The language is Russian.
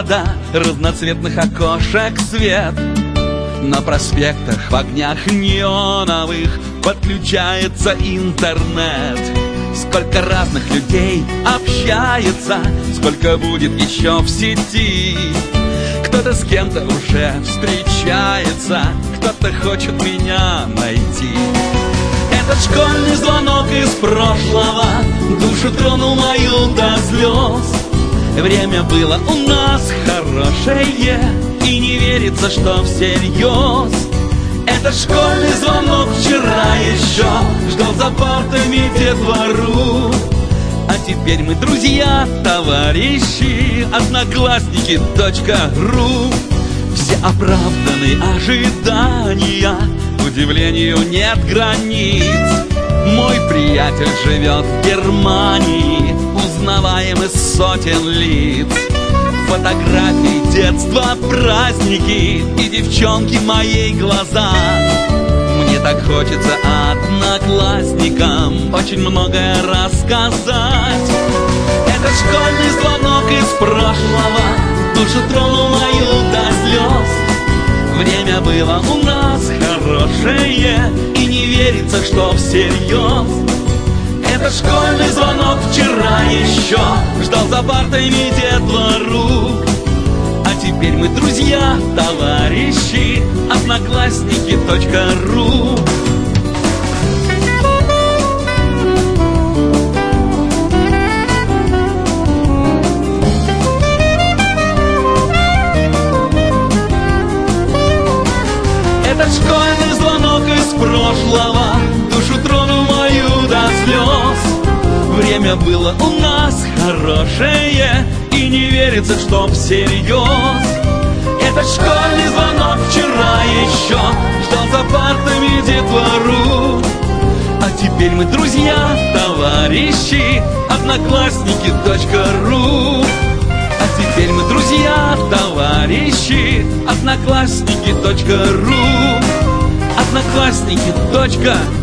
города, разноцветных окошек свет. На проспектах в огнях неоновых подключается интернет. Сколько разных людей общается, сколько будет еще в сети. Кто-то с кем-то уже встречается, кто-то хочет меня найти. Этот школьный звонок из прошлого душу тронул мою до слез. Время было у нас хорошее, и не верится, что всерьез. Этот школьный звонок вчера еще ждал за партами детвору. А теперь мы друзья, товарищи, одноклассники.ру. Все оправданы ожидания, удивлению нет границ. Мой приятель живет в Германии, узнаваем из сотен лиц. Фотографии детства, праздники и девчонки моей глаза. Мне так хочется одноклассникам очень многое рассказать. Этот школьный звонок из прошлого душу тронул мою до слез. Время было у нас хорошее, и не верится, что всерьез. Этот школьный звонок вчера еще ждал за партами детвору. А теперь мы друзья, товарищи, одноклассники.ру. Этот школьный звонок из прошлого душу тронул мою до слез. Время было у нас хорошее, и не верится, что всерьез. Этот школьный звонок вчера еще ждал за партами детвору. А теперь мы друзья, товарищи, одноклассники.ру. А теперь мы друзья, товарищи, одноклассники.ру. Одноклассники.ру.